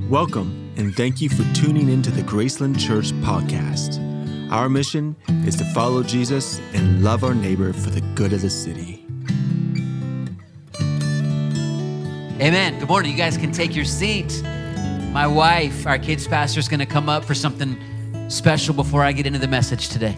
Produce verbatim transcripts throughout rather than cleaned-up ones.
Welcome, and thank you for tuning into the Graceland Church podcast. Our mission is to follow Jesus and love our neighbor for the good of the city. Amen. Good morning. You guys can take your seat. My wife, our kids pastor, is going to come up for something special before I get into the message today.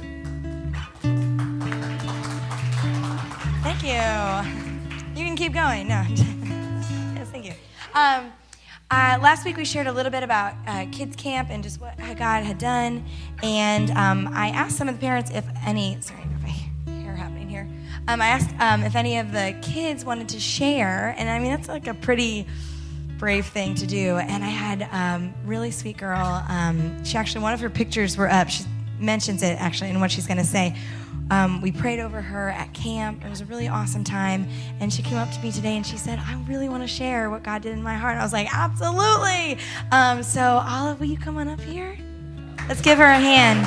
Thank you. You can keep going. No. Yes, thank you. Um, uh, last week we shared a little bit about uh, kids camp and just what God had done. And um, I asked some of the parents if any, sorry, my hair happening here. Um, I asked um, if any of the kids wanted to share. And I mean, that's like a pretty brave thing to do. And I had a um, really sweet girl. Um, she actually, one of her pictures were up. She mentions it actually in what she's going to say. Um, we prayed over her at camp. It was a really awesome time. And she came up to me today and she said, I really want to share what God did in my heart. And I was like, absolutely. Um, so Olive, will you come on up here? Let's give her a hand.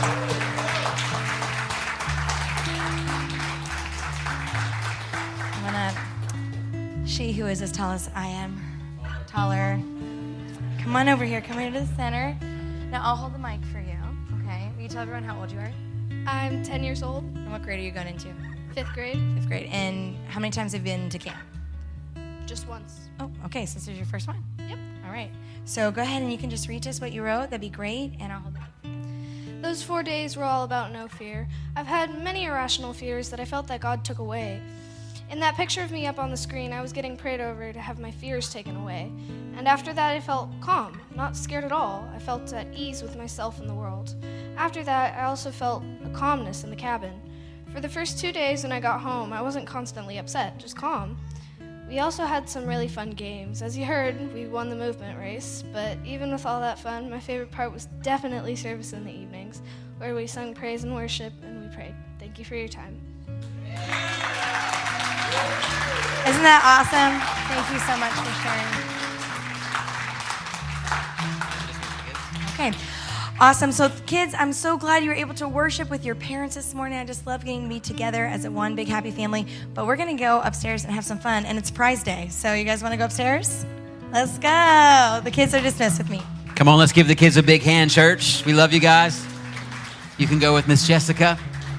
I'm gonna, she who is as tall as I am, taller. Come on over here. Come here to the center. Now I'll hold the mic for you. Okay. Will you tell everyone how old you are? I'm ten years old. And what grade are you going into? Fifth grade. Fifth grade. And how many times have you been to camp? Just once. Oh, okay. So this is your first one? Yep. All right. So go ahead and you can just read us what you wrote. That'd be great. And I'll hold it. Those four days were all about no fear. I've had many irrational fears that I felt that God took away. In that picture of me up on the screen, I was getting prayed over to have my fears taken away. And after that, I felt calm, not scared at all. I felt at ease with myself and the world. After that, I also felt a calmness in the cabin. For the first two days when I got home, I wasn't constantly upset, just calm. We also had some really fun games. As you heard, we won the movement race, but even with all that fun, my favorite part was definitely service in the evenings, where we sung praise and worship and we prayed. Thank you for your time. Isn't that awesome? Thank you so much for sharing. Okay. Awesome. So kids, I'm so glad you were able to worship with your parents this morning. I just love getting to be together as a one big happy family. But we're going to go upstairs and have some fun. And it's prize day. So you guys want to go upstairs? Let's go. The kids are dismissed with me. Come on, let's give the kids a big hand, church. We love you guys. You can go with Miss Jessica.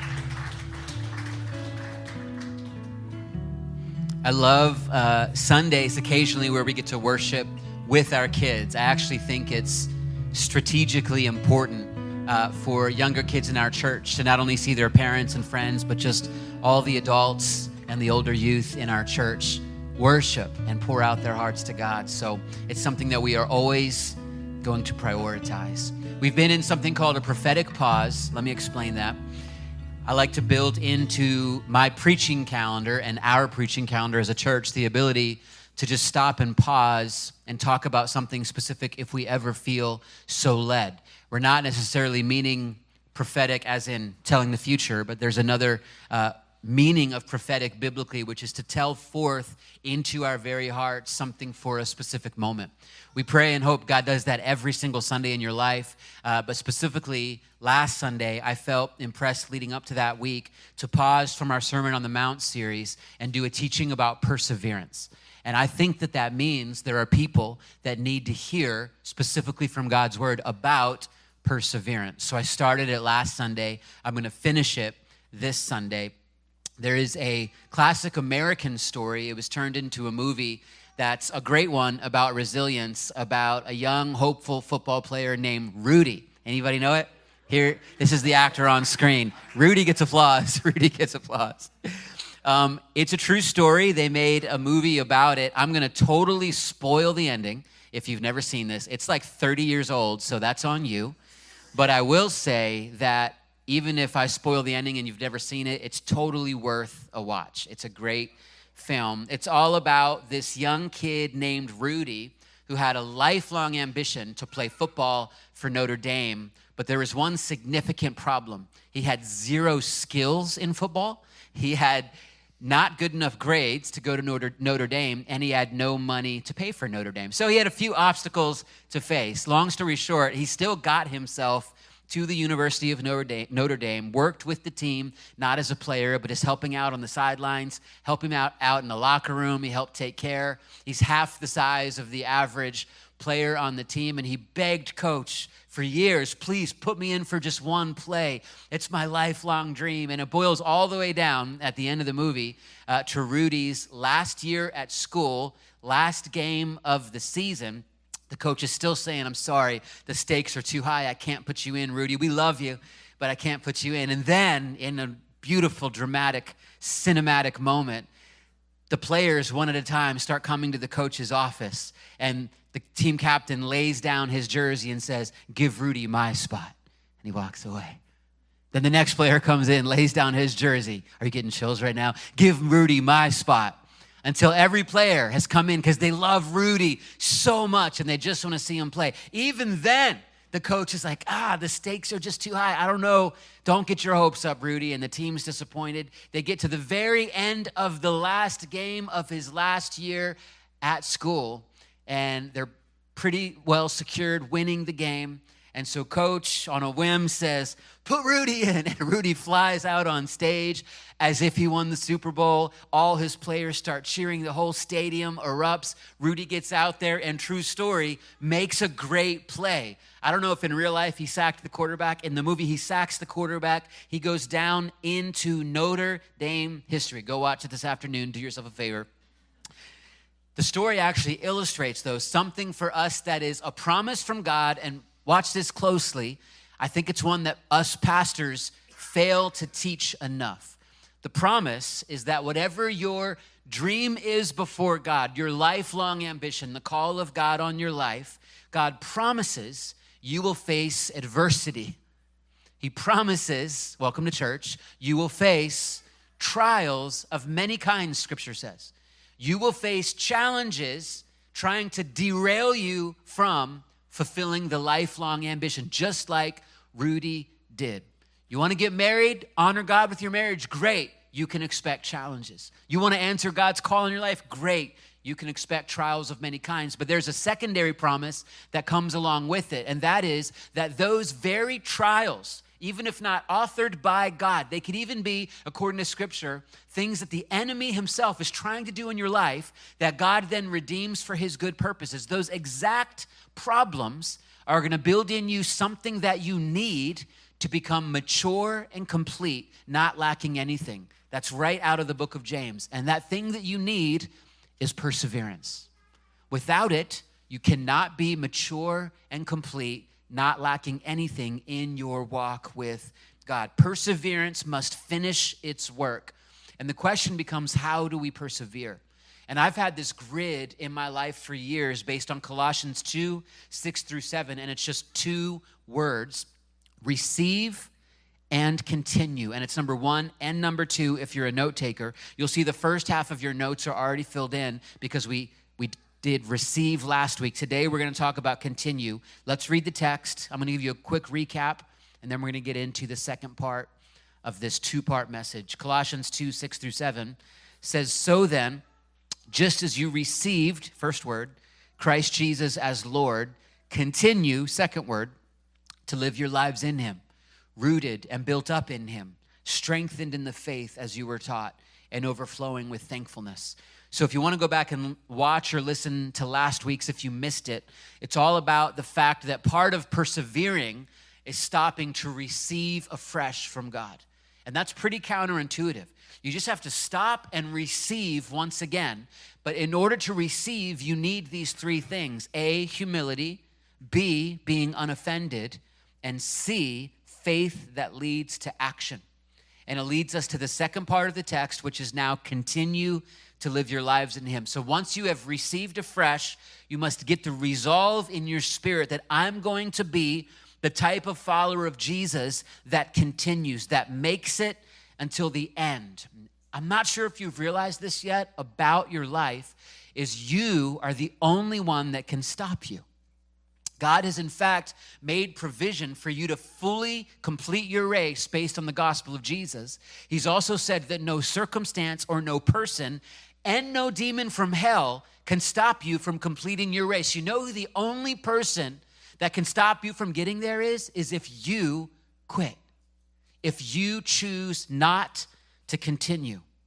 I love uh, Sundays occasionally where we get to worship with our kids. I actually think it's strategically important uh, for younger kids in our church to not only see their parents and friends, but just all the adults and the older youth in our church worship and pour out their hearts to God. So it's something that we are always going to prioritize. We've been in something called a prophetic pause. Let me explain that. I like to build into my preaching calendar and our preaching calendar as a church the ability to just stop and pause and talk about something specific if we ever feel so led. We're not necessarily meaning prophetic as in telling the future, but there's another uh, meaning of prophetic biblically, which is to tell forth into our very hearts something for a specific moment. We pray and hope God does that every single Sunday in your life, uh, but specifically last Sunday, I felt impressed leading up to that week to pause from our Sermon on the Mount series and do a teaching about perseverance. And I think that that means there are people that need to hear specifically from God's word about perseverance. So I started it last Sunday. I'm going to finish it this Sunday. There is a classic American story. It was turned into a movie that's a great one about resilience, about a young, hopeful football player named Rudy. Anybody know it? Here, this is the actor on screen. Rudy gets applause. Rudy gets applause. Um, it's a true story. They made a movie about it. I'm going to totally spoil the ending if you've never seen this. It's like thirty years old, so that's on you. But I will say that even if I spoil the ending and you've never seen it, it's totally worth a watch. It's a great film. It's all about this young kid named Rudy who had a lifelong ambition to play football for Notre Dame, but there was one significant problem. He had zero skills in football. He had not good enough grades to go to Notre, Notre Dame, and he had no money to pay for Notre Dame. So he had a few obstacles to face. Long story short, he still got himself to the University of Notre Dame, Notre Dame, worked with the team, not as a player, but as helping out on the sidelines, helping out, out in the locker room. He helped take care. He's half the size of the average player on the team, and he begged coach for years, please put me in for just one play. It's my lifelong dream. And it boils all the way down at the end of the movie uh, to Rudy's last year at school, last game of the season. The coach is still saying, I'm sorry, the stakes are too high. I can't put you in, Rudy. We love you, but I can't put you in. And then in a beautiful, dramatic, cinematic moment, the players one at a time start coming to the coach's office, and the team captain lays down his jersey and says, give Rudy my spot. And he walks away. Then the next player comes in, lays down his jersey. Are you getting chills right now? Give Rudy my spot. Until every player has come in because they love Rudy so much and they just want to see him play. Even then, the coach is like, ah, the stakes are just too high. I don't know. Don't get your hopes up, Rudy. And the team's disappointed. They get to the very end of the last game of his last year at school, and they're pretty well secured, winning the game. And so coach, on a whim, says, put Rudy in. And Rudy flies out on stage as if he won the Super Bowl. All his players start cheering. The whole stadium erupts. Rudy gets out there and, true story, makes a great play. I don't know if in real life he sacked the quarterback. In the movie, he sacks the quarterback. He goes down into Notre Dame history. Go watch it this afternoon. Do yourself a favor. The story actually illustrates, though, something for us that is a promise from God. And watch this closely. I think it's one that us pastors fail to teach enough. The promise is that whatever your dream is before God, your lifelong ambition, the call of God on your life, God promises you will face adversity. He promises, welcome to church, you will face trials of many kinds, Scripture says. You will face challenges trying to derail you from fulfilling the lifelong ambition, just like Rudy did. You want to get married, honor God with your marriage, great. You can expect challenges. You want to answer God's call in your life, great. You can expect trials of many kinds. But there's a secondary promise that comes along with it, and that is that those very trials, even if not authored by God, they could even be, according to Scripture, things that the enemy himself is trying to do in your life that God then redeems for his good purposes. Those exact problems are going to build in you something that you need to become mature and complete, not lacking anything. That's right out of the book of James. And that thing that you need is perseverance. Without it, you cannot be mature and complete, not lacking anything in your walk with God. Perseverance must finish its work. And the question becomes, how do we persevere? And I've had this grid in my life for years based on Colossians two, six through seven, and it's just two words, receive and continue. And it's number one and number two if you're a note taker. You'll see the first half of your notes are already filled in because we we did receive last week. Today we're going to talk about continue. Let's read the text. I'm going to give you a quick recap, and then we're going to get into the second part of this two-part message. Colossians two, six through seven says, so then, just as you received, first word, Christ Jesus as Lord, continue, second word, to live your lives in him, rooted and built up in him, strengthened in the faith as you were taught, and overflowing with thankfulness. So if you want to go back and watch or listen to last week's, if you missed it, it's all about the fact that part of persevering is stopping to receive afresh from God. And that's pretty counterintuitive. You just have to stop and receive once again. But in order to receive, you need these three things. A, humility. B, being unoffended. And C, faith that leads to action. And it leads us to the second part of the text, which is now continue to live your lives in him. So once you have received afresh, you must get the resolve in your spirit that I'm going to be the type of follower of Jesus that continues, that makes it until the end. I'm not sure if you've realized this yet about your life, is you are the only one that can stop you. God has, in fact, made provision for you to fully complete your race based on the gospel of Jesus. He's also said that no circumstance or no person and no demon from hell can stop you from completing your race. You know who the only person that can stop you from getting there is? Is if you quit. If you choose not to continue.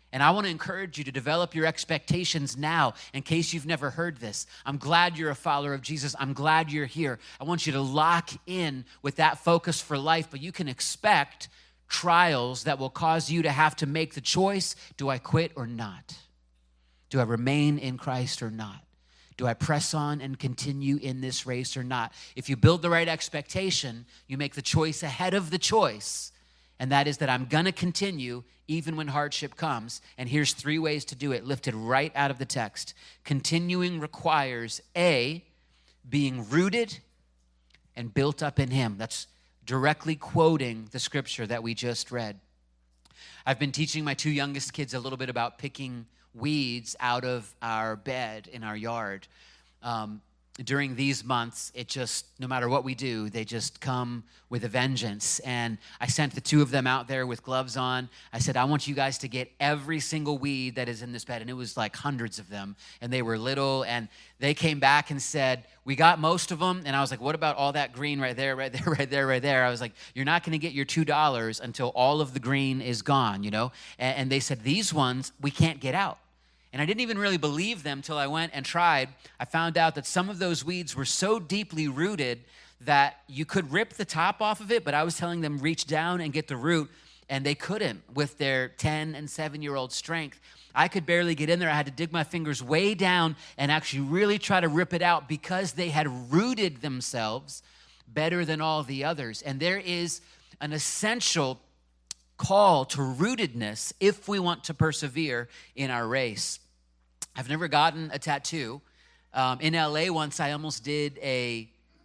And I want to encourage you to develop your expectations now in case you've never heard this. I'm glad you're a follower of Jesus. I'm glad you're here. I want you to lock in with that focus for life, but you can expect trials that will cause you to have to make the choice, do I quit or not? Do I remain in Christ or not? Do I press on and continue in this race or not? If you build the right expectation, you make the choice ahead of the choice, and that is that I'm going to continue even when hardship comes. And here's three ways to do it, lifted right out of the text. Continuing requires A, being rooted and built up in him. That's directly quoting the scripture that we just read. I've been teaching my two youngest kids a little bit about picking weeds out of our bed in our yard. Um, during these months, it just, no matter what we do, they just come with a vengeance. And I sent the two of them out there with gloves on. I said, I want you guys to get every single weed that is in this bed. And it was like hundreds of them. And they were little. And they came back and said, we got most of them. And I was like, what about all that green right there, right there, right there, right there? I was like, you're not going to get your two dollars until all of the green is gone, you know? And, and they said, these ones, we can't get out. And I didn't even really believe them till I went and tried. I found out that some of those weeds were so deeply rooted that you could rip the top off of it, but I was telling them reach down and get the root, and they couldn't with their ten and seven-year-old strength. I could barely get in there. I had to dig my fingers way down and actually really try to rip it out because they had rooted themselves better than all the others. And there is an essential call to rootedness if we want to persevere in our race. I've never gotten a tattoo. Um, in L A once, I almost did a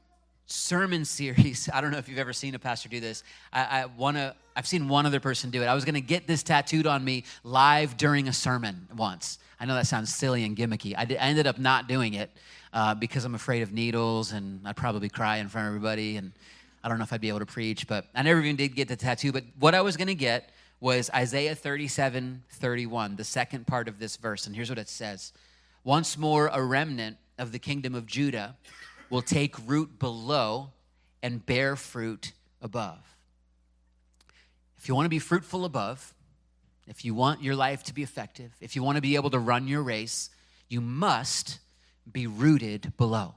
sermon series. I don't know if you've ever seen a pastor do this. I, I wanna, I've seen one other person do it. I was going to get this tattooed on me live during a sermon once. I know that sounds silly and gimmicky. I, did, I ended up not doing it uh, because I'm afraid of needles, and I'd probably cry in front of everybody, and I don't know if I'd be able to preach, but I never even did get the tattoo. But what I was going to get was Isaiah thirty-seven thirty-one, the second part of this verse. And here's what it says. Once more, a remnant of the kingdom of Judah will take root below and bear fruit above. If you want to be fruitful above, if you want your life to be effective, if you want to be able to run your race, you must be rooted below.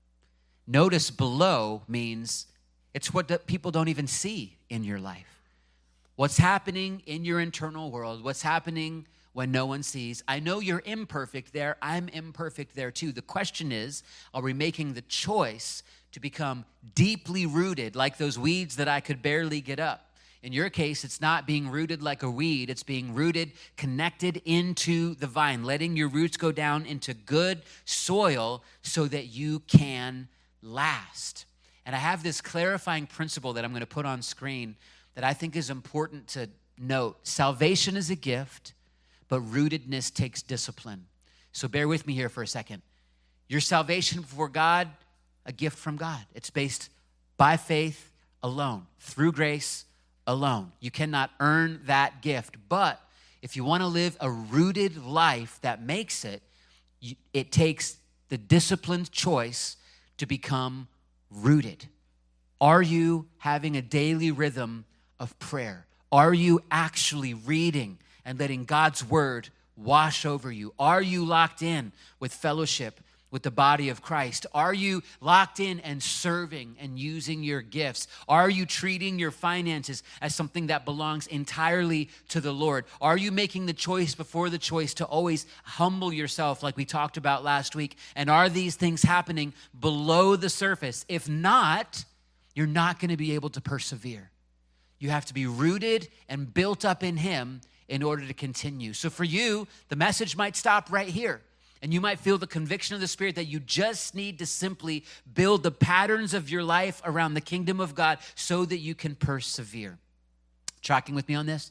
Notice below means it's what people don't even see in your life. What's happening in your internal world, what's happening when no one sees. I know you're imperfect there. I'm imperfect there too. The question is, are we making the choice to become deeply rooted like those weeds that I could barely get up? In your case, it's not being rooted like a weed. It's being rooted, connected into the vine, letting your roots go down into good soil so that you can last. And I have this clarifying principle that I'm going to put on screen that I think is important to note. Salvation is a gift, but rootedness takes discipline. So bear with me here for a second. Your salvation before God, a gift from God. It's based by faith alone, through grace alone. You cannot earn that gift. But if you want to live a rooted life that makes it, it takes the disciplined choice to become rooted. Are you having a daily rhythm of prayer? Are you actually reading and letting God's word wash over you? Are you locked in with fellowship with the body of Christ? Are you locked in and serving and using your gifts? Are you treating your finances as something that belongs entirely to the Lord? Are you making the choice before the choice to always humble yourself like we talked about last week? And are these things happening below the surface? If not, you're not going to be able to persevere. You have to be rooted and built up in him in order to continue. So for you, the message might stop right here. And you might feel the conviction of the Spirit that you just need to simply build the patterns of your life around the kingdom of God so that you can persevere. Tracking with me on this?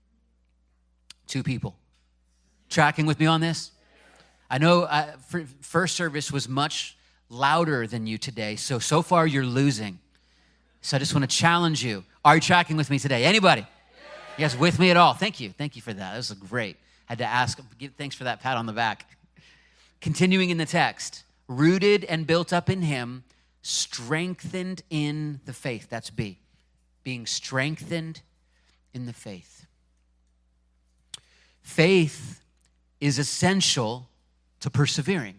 Two people. Tracking with me on this? I know uh, first service was much louder than you today, so, so far you're losing. So I just want to challenge you. Are you tracking with me today? Anybody? You guys with me at all? Thank you. Thank you for that. That was great. I had to ask. Thanks for that pat on the back. Continuing in the text, rooted and built up in him, strengthened in the faith. That's B. Being strengthened in the faith. Faith is essential to persevering.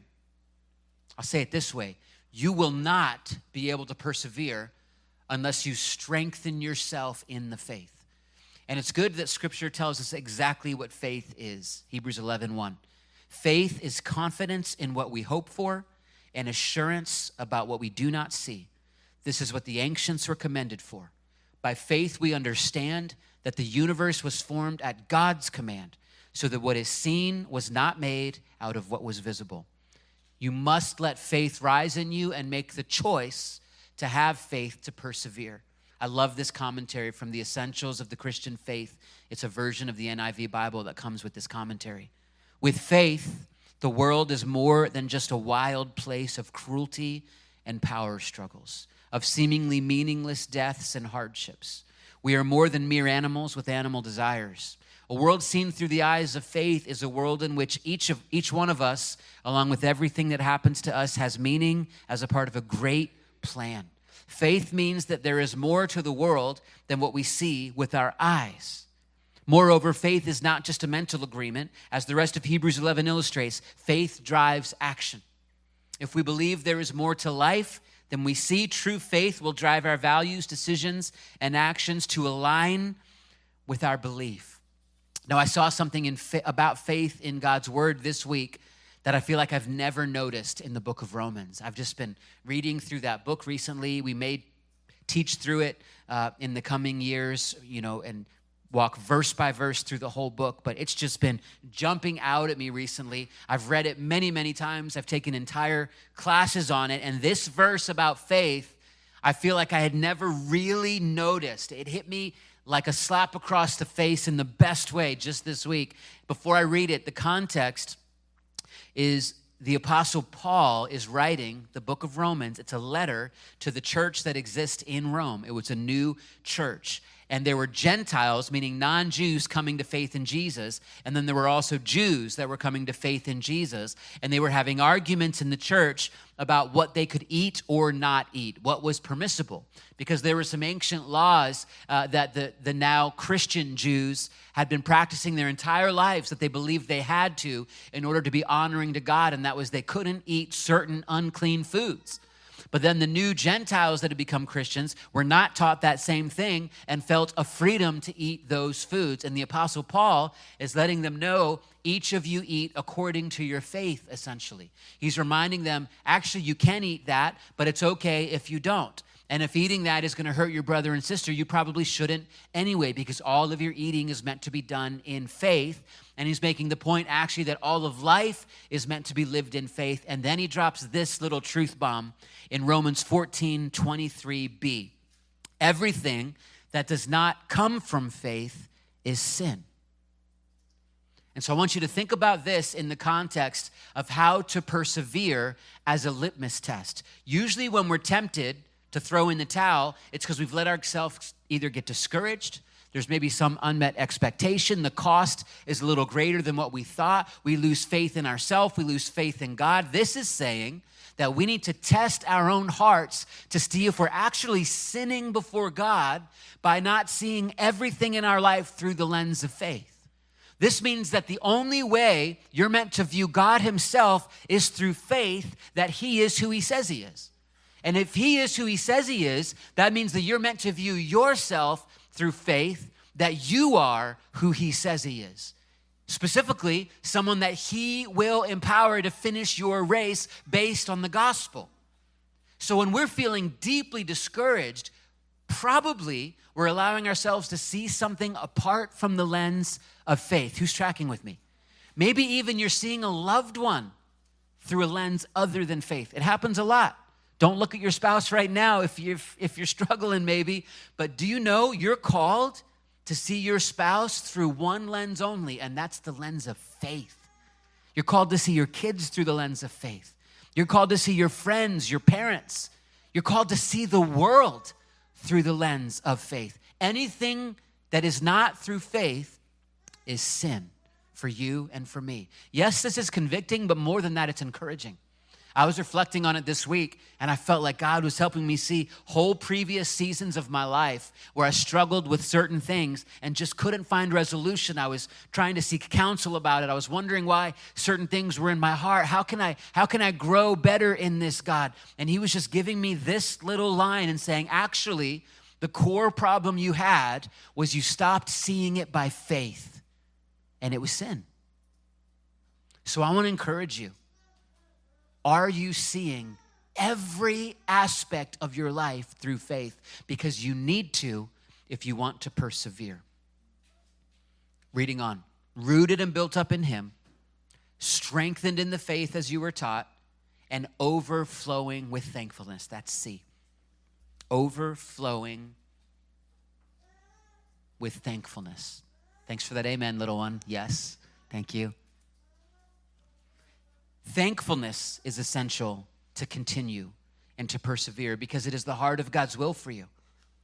I'll say it this way. You will not be able to persevere unless you strengthen yourself in the faith. And it's good that Scripture tells us exactly what faith is. Hebrews eleven one. Faith is confidence in what we hope for and assurance about what we do not see. This is what the ancients were commended for. By faith we understand that the universe was formed at God's command, so that what is seen was not made out of what was visible. You must let faith rise in you and make the choice to have faith to persevere. I love this commentary from the Essentials of the Christian Faith. It's a version of the N I V Bible that comes with this commentary. With faith, the world is more than just a wild place of cruelty and power struggles, of seemingly meaningless deaths and hardships. We are more than mere animals with animal desires. A world seen through the eyes of faith is a world in which each of each one of us, along with everything that happens to us, has meaning as a part of a great plan. Faith means that there is more to the world than what we see with our eyes. Moreover, faith is not just a mental agreement. As the rest of Hebrews eleven illustrates, faith drives action. If we believe there is more to life than we see, true faith will drive our values, decisions, and actions to align with our belief. Now, I saw something in fa- about faith in God's word this week that I feel like I've never noticed in the book of Romans. I've just been reading through that book recently. We may teach through it uh, in the coming years, you know, and walk verse by verse through the whole book, but it's just been jumping out at me recently. I've read it many, many times. I've taken entire classes on it, and this verse about faith, I feel like I had never really noticed. It hit me like a slap across the face in the best way just this week. Before I read it, the context is the Apostle Paul is writing the book of Romans. It's a letter to the church that exists in Rome. It was a new church. And there were Gentiles, meaning non-Jews, coming to faith in Jesus. And then there were also Jews that were coming to faith in Jesus. And they were having arguments in the church about what they could eat or not eat, what was permissible. Because there were some ancient laws uh, that the, the now Christian Jews had been practicing their entire lives that they believed they had to in order to be honoring to God. And that was they couldn't eat certain unclean foods. But then the new Gentiles that had become Christians were not taught that same thing and felt a freedom to eat those foods. And the Apostle Paul is letting them know, each of you eat according to your faith, essentially. He's reminding them, actually, you can eat that, but it's okay if you don't. And if eating that is going to hurt your brother and sister, you probably shouldn't anyway, because all of your eating is meant to be done in faith. And he's making the point, actually, that all of life is meant to be lived in faith. And then he drops this little truth bomb in Romans fourteen twenty-three b. Everything that does not come from faith is sin. And so I want you to think about this in the context of how to persevere as a litmus test. Usually when we're tempted to throw in the towel, it's because we've let ourselves either get discouraged, there's maybe some unmet expectation, the cost is a little greater than what we thought, we lose faith in ourselves, we lose faith in God. This is saying that we need to test our own hearts to see if we're actually sinning before God by not seeing everything in our life through the lens of faith. This means that the only way you're meant to view God himself is through faith that he is who he says he is. And if he is who he says he is, that means that you're meant to view yourself through faith that you are who he says he is. Specifically, someone that he will empower to finish your race based on the gospel. So when we're feeling deeply discouraged, probably we're allowing ourselves to see something apart from the lens of faith. Who's tracking with me? Maybe even you're seeing a loved one through a lens other than faith. It happens a lot. Don't look at your spouse right now if you're, if you're struggling maybe, but do you know you're called to see your spouse through one lens only, and that's the lens of faith. You're called to see your kids through the lens of faith. You're called to see your friends, your parents. You're called to see the world through the lens of faith. Anything that is not through faith is sin for you and for me. Yes, this is convicting, but more than that, it's encouraging. I was reflecting on it this week, and I felt like God was helping me see whole previous seasons of my life where I struggled with certain things and just couldn't find resolution. I was trying to seek counsel about it. I was wondering why certain things were in my heart. How can I, how can I grow better in this, God? And he was just giving me this little line and saying, actually, the core problem you had was you stopped seeing it by faith, and it was sin. So I want to encourage you. Are you seeing every aspect of your life through faith? Because you need to if you want to persevere. Reading on. Rooted and built up in him, strengthened in the faith as you were taught, and overflowing with thankfulness. That's C. Overflowing with thankfulness. Thanks for that amen, little one. Yes, thank you. Thankfulness is essential to continue and to persevere because it is the heart of God's will for you.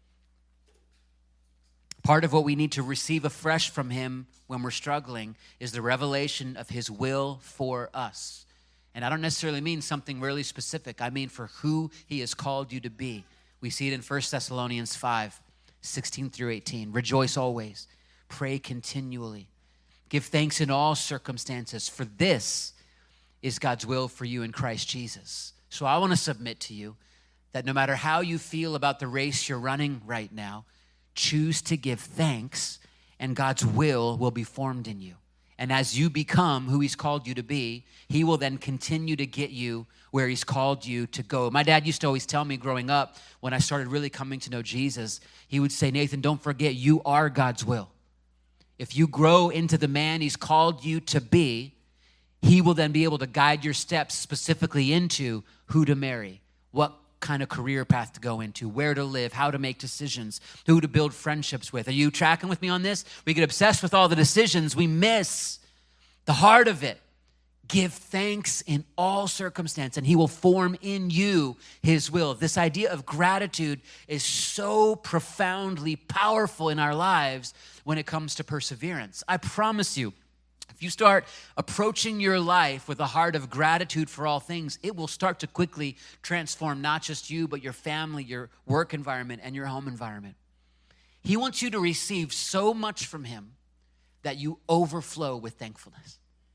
Part of what we need to receive afresh from him when we're struggling is the revelation of his will for us. And I don't necessarily mean something really specific. I mean for who he has called you to be. We see it in First Thessalonians five, sixteen through eighteen. Rejoice always. Pray continually. Give thanks in all circumstances, for this is God's will for you in Christ Jesus. So I want to submit to you that no matter how you feel about the race you're running right now, choose to give thanks and God's will will be formed in you. And as you become who he's called you to be, he will then continue to get you where he's called you to go. My dad used to always tell me growing up, when I started really coming to know Jesus, he would say, Nathan, don't forget, you are God's will. If you grow into the man he's called you to be, he will then be able to guide your steps specifically into who to marry, what kind of career path to go into, where to live, how to make decisions, who to build friendships with. Are you tracking with me on this? We get obsessed with all the decisions. We miss the heart of it. Give thanks in all circumstance, and he will form in you his will. This idea of gratitude is so profoundly powerful in our lives when it comes to perseverance. I promise you, if you start approaching your life with a heart of gratitude for all things, it will start to quickly transform not just you, but your family, your work environment, and your home environment. He wants you to receive so much from him that you overflow with thankfulness.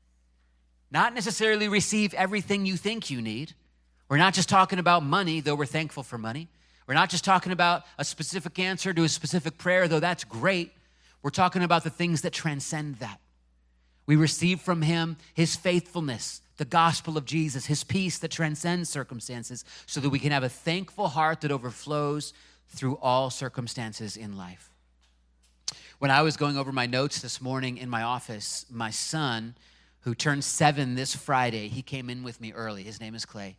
Not necessarily receive everything you think you need. We're not just talking about money, though we're thankful for money. We're not just talking about a specific answer to a specific prayer, though that's great. We're talking about the things that transcend that. We receive from him his faithfulness, the gospel of Jesus, his peace that transcends circumstances, so that we can have a thankful heart that overflows through all circumstances in life. When I was going over my notes this morning in my office, my son, who turned seven this Friday, he came in with me early. His name is Clay.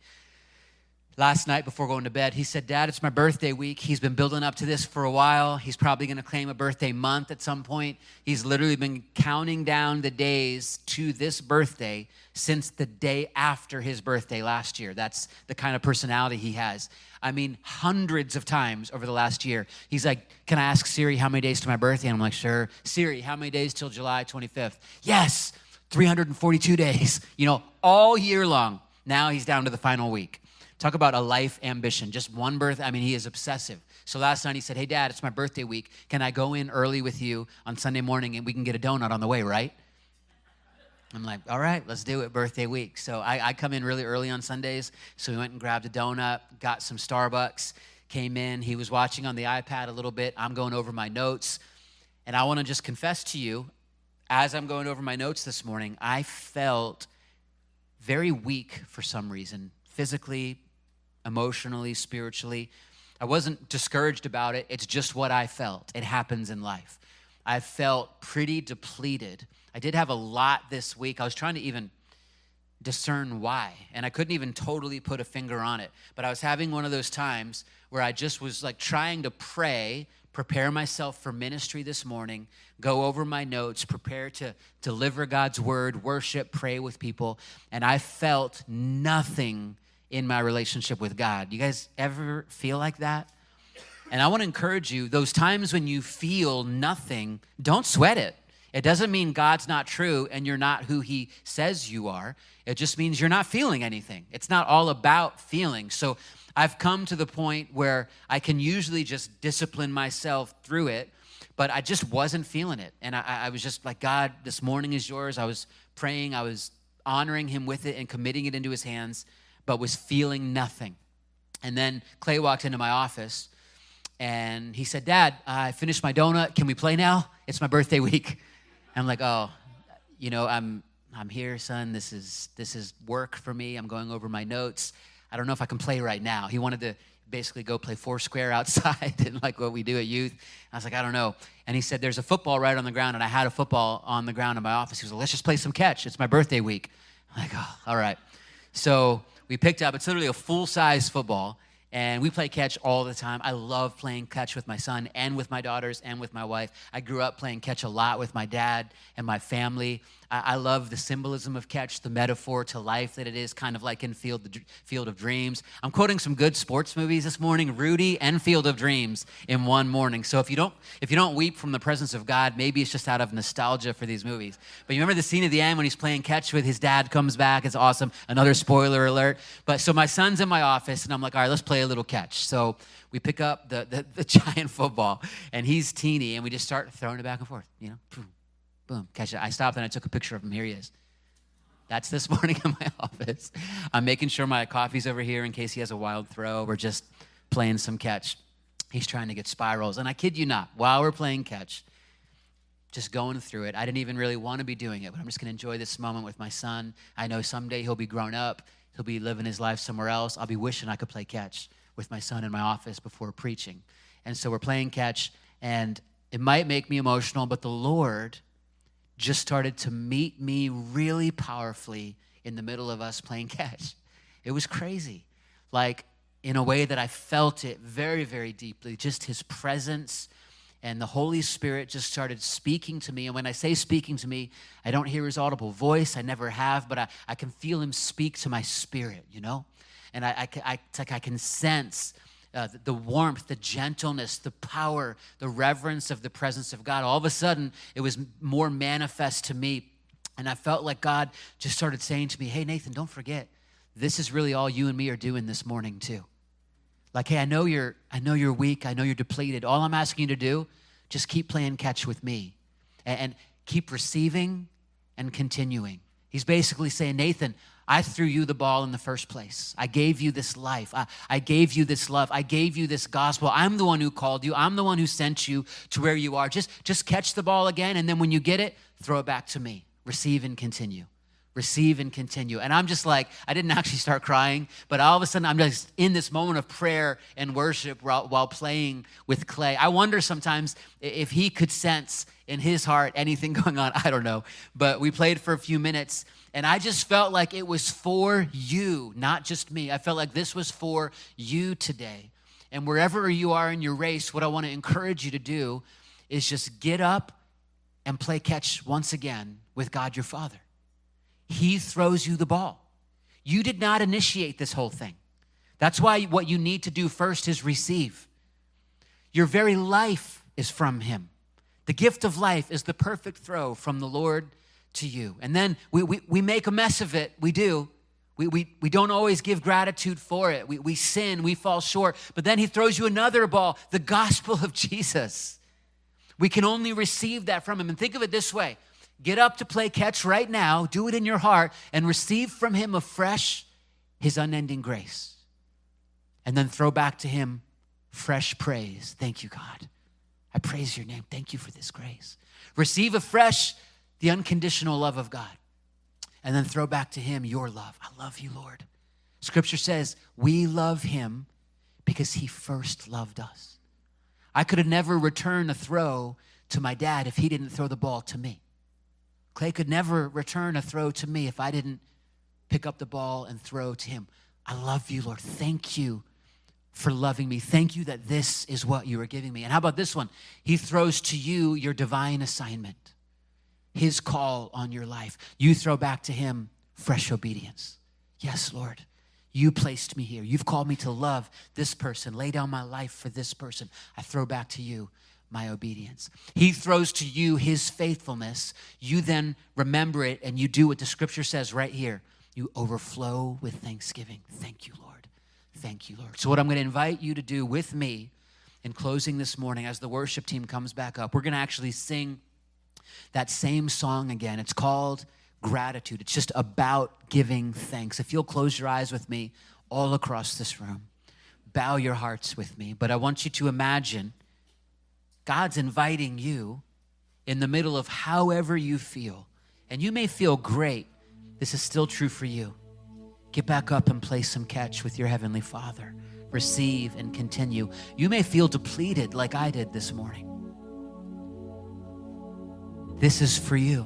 Last night before going to bed, he said, Dad, it's my birthday week. He's been building up to this for a while. He's probably going to claim a birthday month at some point. He's literally been counting down the days to this birthday since the day after his birthday last year. That's the kind of personality he has. I mean, hundreds of times over the last year. He's like, can I ask Siri how many days to my birthday? And I'm like, sure. Siri, how many days till July twenty-fifth? Yes, three hundred forty-two days. You know, all year long. Now he's down to the final week. Talk about a life ambition, just one birth. I mean, he is obsessive. So last night he said, hey, Dad, it's my birthday week. Can I go in early with you on Sunday morning and we can get a donut on the way, right? I'm like, all right, let's do it, birthday week. So I, I come in really early on Sundays. So we went and grabbed a donut, got some Starbucks, came in. He was watching on the iPad a little bit. I'm going over my notes. And I want to just confess to you, as I'm going over my notes this morning, I felt very weak for some reason, physically, emotionally, spiritually. I wasn't discouraged about it. It's just what I felt. It happens in life. I felt pretty depleted. I did have a lot this week. I was trying to even discern why, and I couldn't even totally put a finger on it. But I was having one of those times where I just was like trying to pray, prepare myself for ministry this morning, go over my notes, prepare to deliver God's word, worship, pray with people, and I felt nothing in my relationship with God. You guys ever feel like that? And I want to encourage you, those times when you feel nothing, don't sweat it. It doesn't mean God's not true and you're not who he says you are. It just means you're not feeling anything. It's not all about feeling. So I've come to the point where I can usually just discipline myself through it, but I just wasn't feeling it. And I, I was just like, God, this morning is yours. I was praying. I was honoring him with it and committing it into his hands, but was feeling nothing. And then Clay walked into my office, and he said, Dad, I finished my donut. Can we play now? It's my birthday week. And I'm like, oh, you know, I'm I'm here, son. This is this is work for me. I'm going over my notes. I don't know if I can play right now. He wanted to basically go play Foursquare outside and like what we do at youth. I was like, I don't know. And he said, there's a football right on the ground, and I had a football on the ground in my office. He was like, let's just play some catch. It's my birthday week. I'm like, oh, all right. So we picked up, it's literally a full-size football, and we play catch all the time. I love playing catch with my son and with my daughters and with my wife. I grew up playing catch a lot with my dad and my family. I, I love the symbolism of catch, the metaphor to life that it is, kind of like in Field, Field of Dreams. I'm quoting some good sports movies this morning, Rudy and Field of Dreams in one morning. So if you don't if you don't weep from the presence of God, maybe it's just out of nostalgia for these movies. But you remember the scene at the end when he's playing catch with his dad comes back. It's awesome. Another spoiler alert. But so my son's in my office, and I'm like, all right, let's play a little catch. So we pick up the, the, the giant football, and he's teeny, and we just start throwing it back and forth, you know, boom, boom, catch it. I stopped, and I took a picture of him. Here he is. That's this morning in my office. I'm making sure my coffee's over here in case he has a wild throw. We're just playing some catch. He's trying to get spirals, and I kid you not, while we're playing catch, just going through it, I didn't even really want to be doing it, but I'm just going to enjoy this moment with my son. I know someday he'll be grown up. He'll be living his life somewhere else. I'll be wishing I could play catch with my son in my office before preaching. And so we're playing catch, and it might make me emotional, but the Lord just started to meet me really powerfully in the middle of us playing catch. It was crazy. Like, in a way that I felt it very, very deeply, just his presence, and the Holy Spirit just started speaking to me. And when I say speaking to me, I don't hear his audible voice. I never have, but I, I can feel him speak to my spirit, you know? And I, I, I, it's like I can sense uh, the, the warmth, the gentleness, the power, the reverence of the presence of God. All of a sudden, it was more manifest to me. And I felt like God just started saying to me, hey, Nathan, don't forget, this is really all you and me are doing this morning too. Like, hey, I know you're, I know you're weak. I know you're depleted. All I'm asking you to do, just keep playing catch with me and, and keep receiving and continuing. He's basically saying, Nathan, I threw you the ball in the first place. I gave you this life. I, I gave you this love. I gave you this gospel. I'm the one who called you. I'm the one who sent you to where you are. Just, just catch the ball again, and then when you get it, throw it back to me. Receive and continue. Receive and continue. And I'm just like, I didn't actually start crying, but all of a sudden I'm just in this moment of prayer and worship while, while playing with Clay. I wonder sometimes if he could sense in his heart anything going on. I don't know. But we played for a few minutes, and I just felt like it was for you, not just me. I felt like this was for you today. And wherever you are in your race, what I want to encourage you to do is just get up and play catch once again with God your Father. He throws you the ball. You did not initiate this whole thing. That's why what you need to do first is receive. Your very life is from him. The gift of life is the perfect throw from the Lord to you. And then we, we, we make a mess of it. We do. We, we, we don't always give gratitude for it. We, we sin. We fall short. But then he throws you another ball, the gospel of Jesus. We can only receive that from him. And think of it this way. Get up to play catch right now. Do it in your heart and receive from him afresh his unending grace. And then throw back to him fresh praise. Thank you, God. I praise your name. Thank you for this grace. Receive afresh the unconditional love of God. And then throw back to him your love. I love you, Lord. Scripture says we love him because he first loved us. I could have never returned a throw to my dad if he didn't throw the ball to me. Clay could never return a throw to me if I didn't pick up the ball and throw to him. I love you, Lord. Thank you for loving me. Thank you that this is what you are giving me. And how about this one? He throws to you your divine assignment, his call on your life. You throw back to him fresh obedience. Yes, Lord, you placed me here. You've called me to love this person, lay down my life for this person. I throw back to you my obedience. He throws to you his faithfulness. You then remember it and you do what the scripture says right here. You overflow with thanksgiving. Thank you, Lord. Thank you, Lord. So what I'm going to invite you to do with me in closing this morning as the worship team comes back up, we're going to actually sing that same song again. It's called Gratitude. It's just about giving thanks. If you'll close your eyes with me all across this room, bow your hearts with me. But I want you to imagine God's inviting you in the middle of however you feel. And you may feel great. This is still true for you. Get back up and play some catch with your Heavenly Father. Receive and continue. You may feel depleted like I did this morning. This is for you.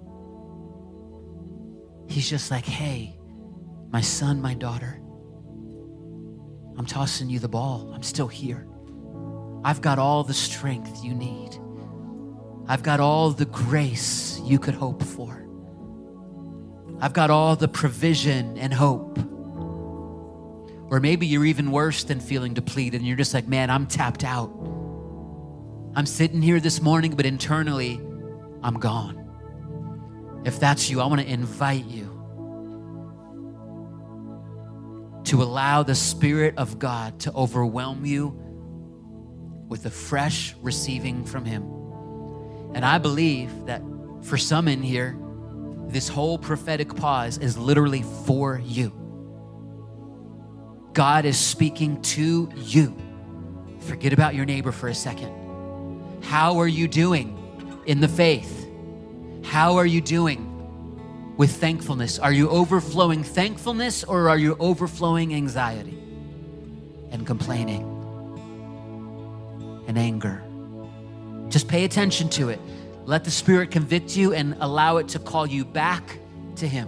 He's just like, hey, my son, my daughter, I'm tossing you the ball. I'm still here. I've got all the strength you need. I've got all the grace you could hope for. I've got all the provision and hope. Or maybe you're even worse than feeling depleted and you're just like, man, I'm tapped out. I'm sitting here this morning, but internally, I'm gone. If that's you, I want to invite you to allow the Spirit of God to overwhelm you with a fresh receiving from him. And I believe that for some in here, this whole prophetic pause is literally for you. God is speaking to you. Forget about your neighbor for a second. How are you doing in the faith? How are you doing with thankfulness? Are you overflowing thankfulness or are you overflowing anxiety and complaining and anger? Just pay attention to it. Let the Spirit convict you and allow it to call you back to him.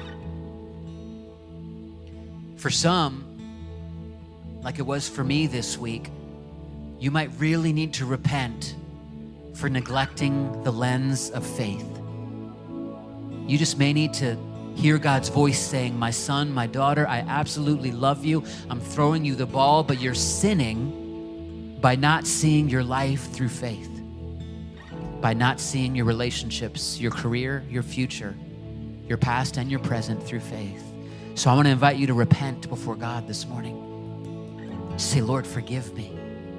For some, like it was for me this week, you might really need to repent for neglecting the lens of faith. You just may need to hear God's voice saying, my son, my daughter, I absolutely love you. I'm throwing you the ball, but you're sinning by not seeing your life through faith, by not seeing your relationships, your career, your future, your past and your present through faith. So I want to invite you to repent before God this morning. Say, Lord, forgive me.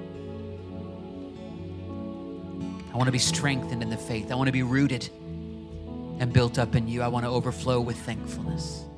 I want to be strengthened in the faith. I want to be rooted and built up in you. I want to overflow with thankfulness.